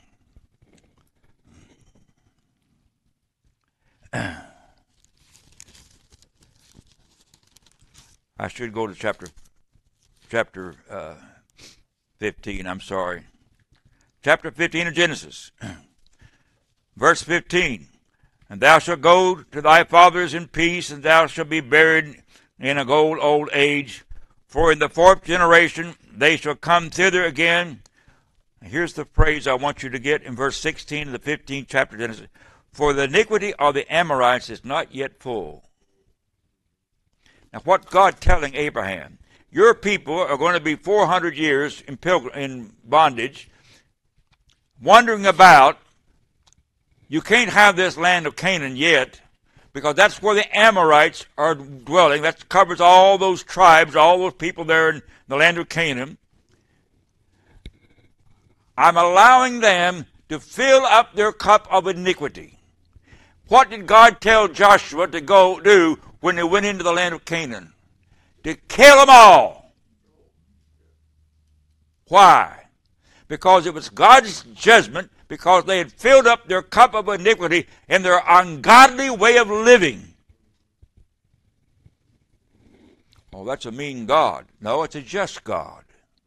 I should go to chapter chapter uh, fifteen, I'm sorry. Chapter fifteen of Genesis, verse fifteen. And thou shalt go to thy fathers in peace, and thou shalt be buried in a old old age. For in the fourth generation they shall come thither again. Here's the phrase I want you to get in verse sixteen of the fifteenth chapter of Genesis. For the iniquity of the Amorites is not yet full. Now what God telling Abraham? Your people are going to be four hundred years in, pilgr- in bondage, wandering about. You can't have this land of Canaan yet, because that's where the Amorites are dwelling. That covers all those tribes, all those people there in the land of Canaan. I'm allowing them to fill up their cup of iniquity. What did God tell Joshua to go do when they went into the land of Canaan? To kill them all. Why? Because it was God's judgment, because they had filled up their cup of iniquity in their ungodly way of living. Oh, that's a mean God. No, it's a just God.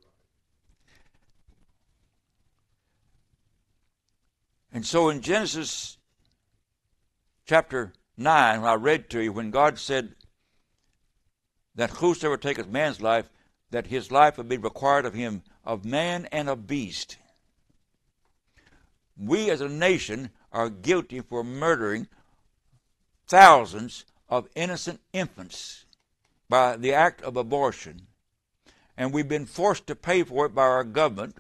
And so in Genesis chapter nine, when I read to you, when God said that whosoever taketh man's life, that his life would be required of him, of man and of beast. We as a nation are guilty for murdering thousands of innocent infants by the act of abortion. And we've been forced to pay for it by our government.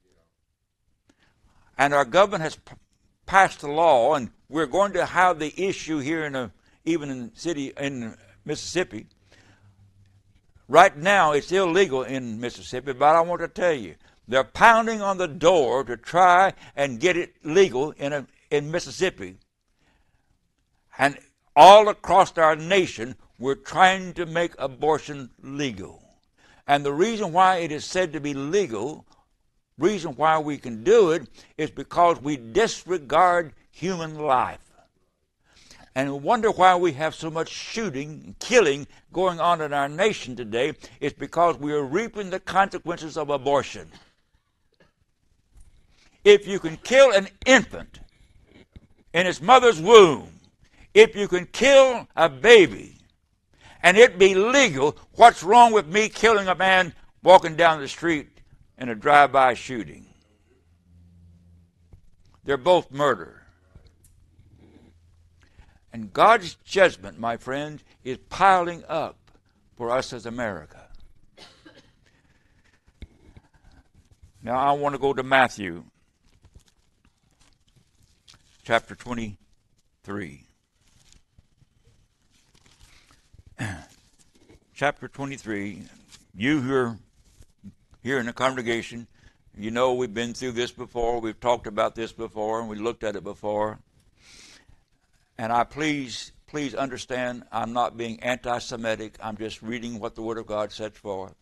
And our government has p- passed a law, and we're going to have the issue here in a, even in the city in Mississippi, Right now, it's illegal in Mississippi, but I want to tell you, they're pounding on the door to try and get it legal in, a, in Mississippi. And all across our nation, we're trying to make abortion legal. And the reason why it is said to be legal, reason why we can do it, is because we disregard human life. And we wonder why we have so much shooting and killing going on in our nation today. It's because we are reaping the consequences of abortion. If you can kill an infant in its mother's womb, if you can kill a baby and it be legal, what's wrong with me killing a man walking down the street in a drive-by shooting? They're both murder. And God's judgment, my friends, is piling up for us as America. Now I want to go to Matthew chapter twenty-three. Chapter twenty-three, you who are here in the congregation, you know we've been through this before, we've talked about this before, and we looked at it before. And I please, please understand, I'm not being anti-Semitic, I'm just reading what the Word of God sets forth.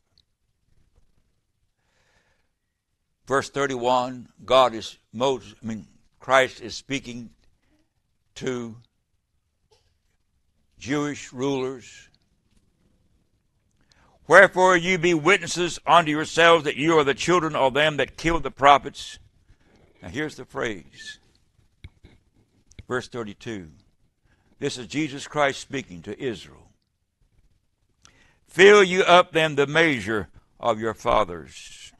Verse thirty-one, God is, Moses, I mean, Christ is speaking to Jewish rulers. Wherefore you be witnesses unto yourselves that you are the children of them that killed the prophets. Now here's the phrase. Verse thirty-two. This is Jesus Christ speaking to Israel. Fill you up then the measure of your fathers.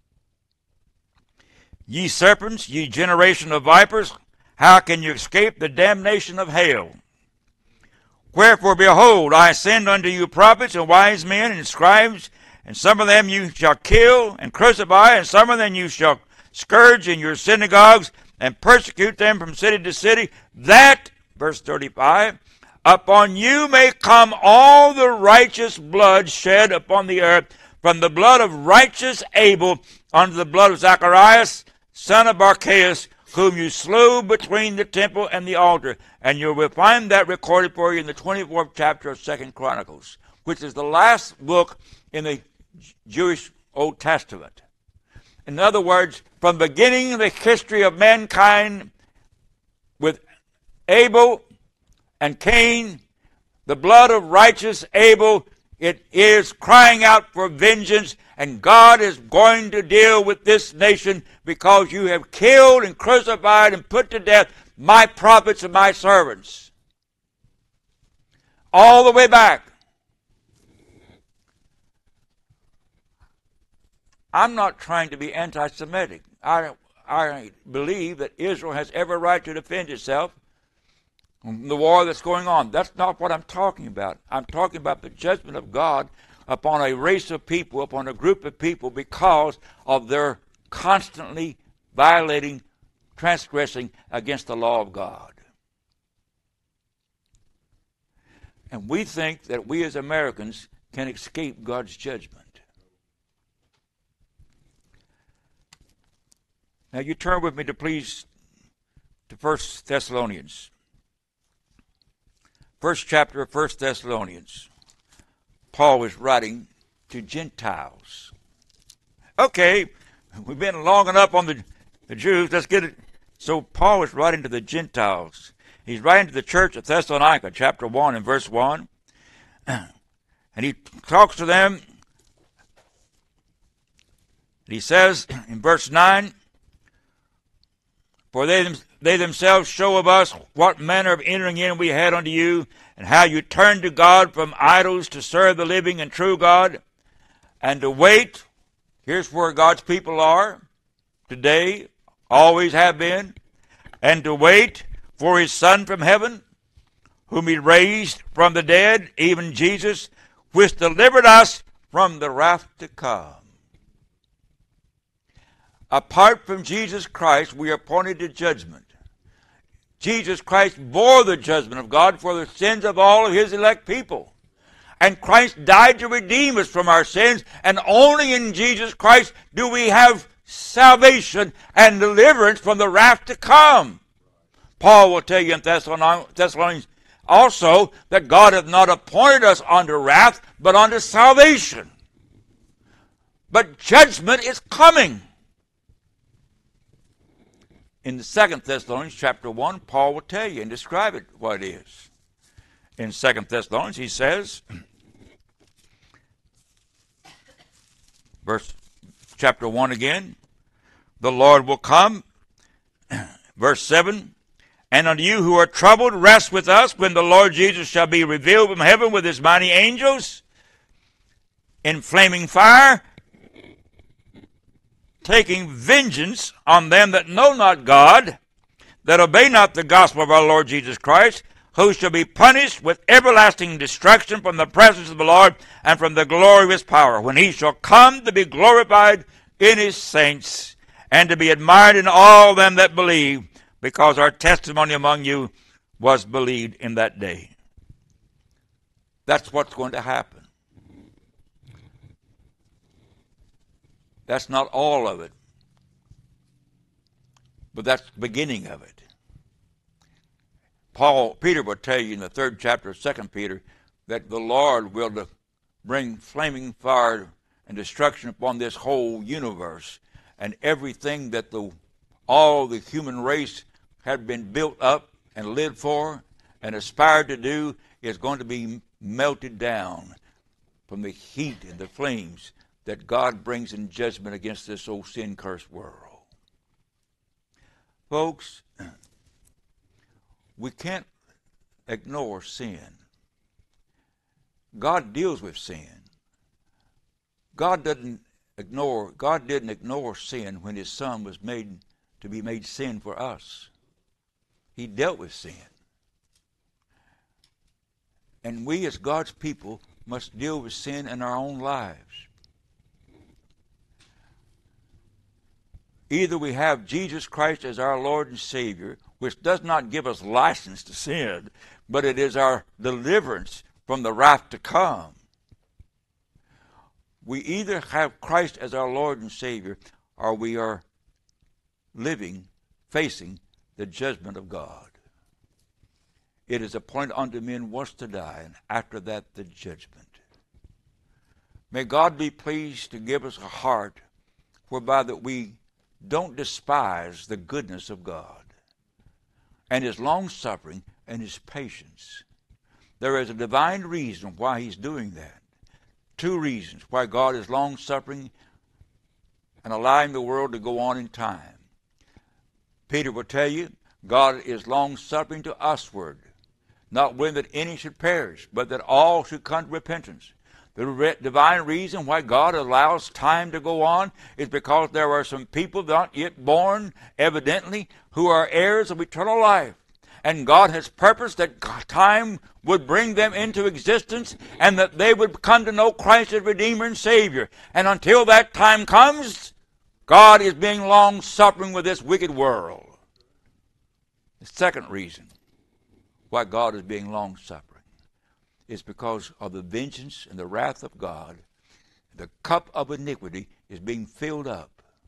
Ye serpents, ye generation of vipers, how can you escape the damnation of hell? Wherefore, behold, I send unto you prophets and wise men and scribes, and some of them you shall kill and crucify, and some of them you shall scourge in your synagogues, and persecute them from city to city, that, verse thirty-five, upon you may come all the righteous blood shed upon the earth, from the blood of righteous Abel unto the blood of Zacharias, son of Barchaeus, whom you slew between the temple and the altar. And you will find that recorded for you in the twenty-fourth chapter of Second Chronicles, which is the last book in the Jewish Old Testament. In other words, from the beginning of the history of mankind with Abel and Cain, the blood of righteous Abel, it is crying out for vengeance, and God is going to deal with this nation because you have killed and crucified and put to death my prophets and my servants. All the way back. I'm not trying to be anti-Semitic. I, I believe that Israel has every right to defend itself from the war that's going on. That's not what I'm talking about. I'm talking about the judgment of God upon a race of people, upon a group of people, because of their constantly violating, transgressing against the law of God. And we think that we as Americans can escape God's judgment. Now you turn with me to please to First Thessalonians. First chapter of First Thessalonians. Paul was writing to Gentiles. Okay, we've been long enough on the, the Jews. Let's get it. So Paul was writing to the Gentiles. He's writing to the church of Thessalonica, chapter one and verse one. And he talks to them. He says in verse nine, For they, they themselves show of us what manner of entering in we had unto you, and how you turned to God from idols to serve the living and true God, and to wait. Here's where God's people are today, always have been. And to wait for his Son from heaven, whom he raised from the dead, even Jesus, which delivered us from the wrath to come. Apart from Jesus Christ, we are appointed to judgment. Jesus Christ bore the judgment of God for the sins of all of his elect people. And Christ died to redeem us from our sins, and only in Jesus Christ do we have salvation and deliverance from the wrath to come. Paul will tell you in Thessalonians also that God hath not appointed us unto wrath, but unto salvation. But judgment is coming. In the Second Thessalonians chapter one, Paul will tell you and describe it what it is. In Second Thessalonians, he says, verse chapter one again, the Lord will come, verse seven, and unto you who are troubled, rest with us when the Lord Jesus shall be revealed from heaven with his mighty angels in flaming fire, taking vengeance on them that know not God, that obey not the gospel of our Lord Jesus Christ, who shall be punished with everlasting destruction from the presence of the Lord and from the glory of his power, when he shall come to be glorified in his saints, and to be admired in all them that believe, because our testimony among you was believed in that day. That's what's going to happen. That's not all of it, but that's the beginning of it. Paul, Peter will tell you in the third chapter of Second Peter that the Lord will bring flaming fire and destruction upon this whole universe, and everything that the all the human race had been built up and lived for and aspired to do is going to be melted down from the heat and the flames that God brings in judgment against this old sin-cursed world. Folks, we can't ignore sin. God deals with sin. God doesn't ignore, God didn't ignore sin when his son was made to be made sin for us. He dealt with sin. And we as God's people must deal with sin in our own lives. Either we have Jesus Christ as our Lord and Savior, which does not give us license to sin, but it is our deliverance from the wrath to come. We either have Christ as our Lord and Savior, or we are living, facing the judgment of God. It is appointed unto men once to die, and after that the judgment. May God be pleased to give us a heart whereby that we don't despise the goodness of God and his long-suffering and his patience. There is a divine reason why he's doing that. Two reasons why God is long-suffering and allowing the world to go on in time. Peter will tell you, God is long-suffering to usward, not willing that any should perish, but that all should come to repentance. The re- divine reason why God allows time to go on is because there are some people not yet born, evidently, who are heirs of eternal life. And God has purposed that time would bring them into existence and that they would come to know Christ as Redeemer and Savior. And until that time comes, God is being long-suffering with this wicked world. The second reason why God is being long-suffering is because of the vengeance and the wrath of God. The cup of iniquity is being filled up.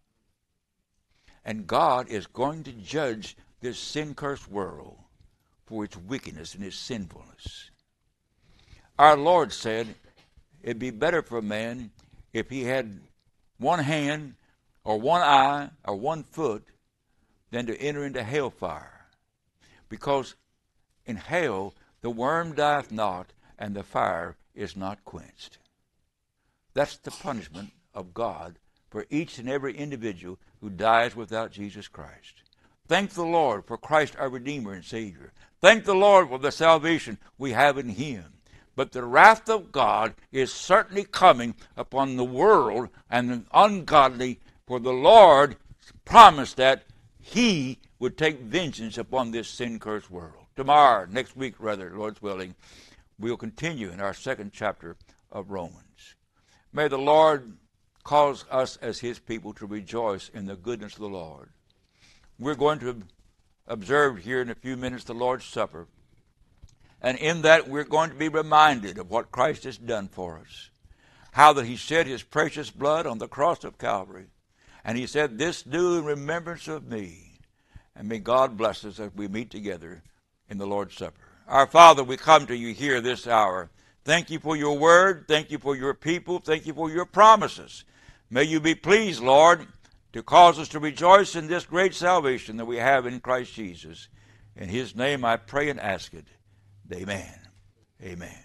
And God is going to judge this sin-cursed world for its wickedness and its sinfulness. Our Lord said it'd be better for a man if he had one hand or one eye or one foot than to enter into hellfire. Because in hell the worm dieth not, and the fire is not quenched. That's the punishment of God for each and every individual who dies without Jesus Christ. Thank the Lord for Christ our Redeemer and Savior. Thank the Lord for the salvation we have in him. But the wrath of God is certainly coming upon the world and the ungodly, for the Lord promised that he would take vengeance upon this sin-cursed world. Tomorrow, next week rather, Lord's willing, we'll continue in our second chapter of Romans. May the Lord cause us as his people to rejoice in the goodness of the Lord. We're going to observe here in a few minutes the Lord's Supper. And in that, we're going to be reminded of what Christ has done for us. How that he shed his precious blood on the cross of Calvary. And he said, this do in remembrance of me. And may God bless us as we meet together in the Lord's Supper. Our Father, we come to you here this hour. Thank you for your word. Thank you for your people. Thank you for your promises. May you be pleased, Lord, to cause us to rejoice in this great salvation that we have in Christ Jesus. In his name I pray and ask it. Amen. Amen.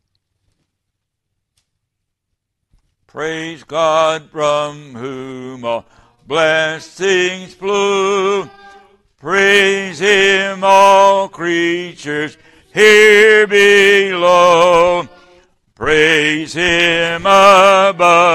Praise God from whom all blessings flow. Praise him, all creatures here below. Praise him above.